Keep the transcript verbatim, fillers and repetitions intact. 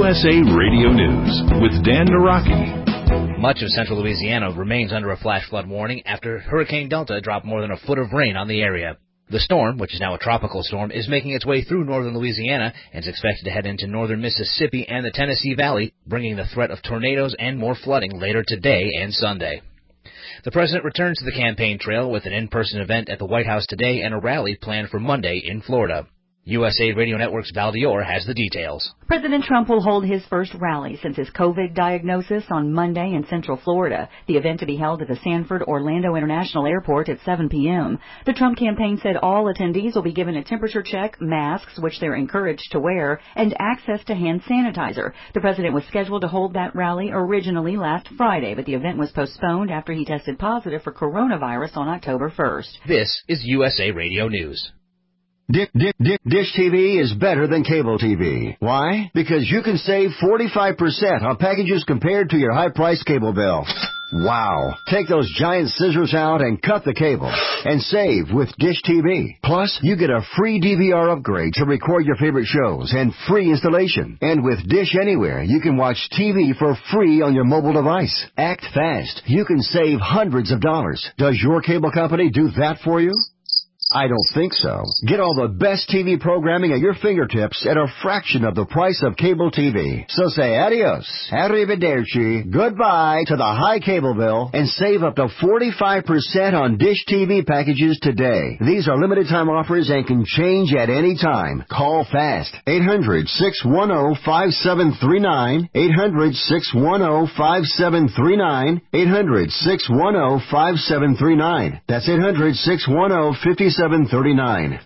S A Radio News with Dan Naraki. Much of central Louisiana remains under a flash flood warning after Hurricane Delta dropped more than a foot of rain on the area. The storm, which is now a tropical storm, is making its way through northern Louisiana and is expected to head into northern Mississippi and the Tennessee Valley, bringing the threat of tornadoes and more flooding later today and Sunday. The president returns to the campaign trail with an in-person event at the White House today and a rally planned for Monday in Florida. U S A Radio Network's Val Dior has the details. President Trump will hold his first rally since his COVID diagnosis on Monday in Central Florida. The event to be held at the Sanford Orlando International Airport at seven p.m. The Trump campaign said all attendees will be given a temperature check, masks, which they're encouraged to wear, and access to hand sanitizer. The president was scheduled to hold that rally originally last Friday, but the event was postponed after he tested positive for coronavirus on October first. This is U S A Radio News. Dish, Dish, Dish T V is better than cable T V. Why? Because you can save forty-five percent on packages compared to your high-priced cable bill. Wow. Take those giant scissors out and cut the cable and save with Dish T V. Plus, you get a free D V R upgrade to record your favorite shows and free installation. And with Dish Anywhere, you can watch T V for free on your mobile device. Act fast. You can save hundreds of dollars. Does your cable company do that for you? I don't think so. Get all the best T V programming at your fingertips at a fraction of the price of cable T V. So say adios, arrivederci, goodbye to the high cable bill and save up to forty-five percent on Dish T V packages today. These are limited time offers and can change at any time. Call fast. eight hundred, six one zero, five seven three nine. eight hundred, six one zero, five seven three nine. eight hundred, six one zero, five seven three nine. That's eight hundred, six one zero, five seven three nine.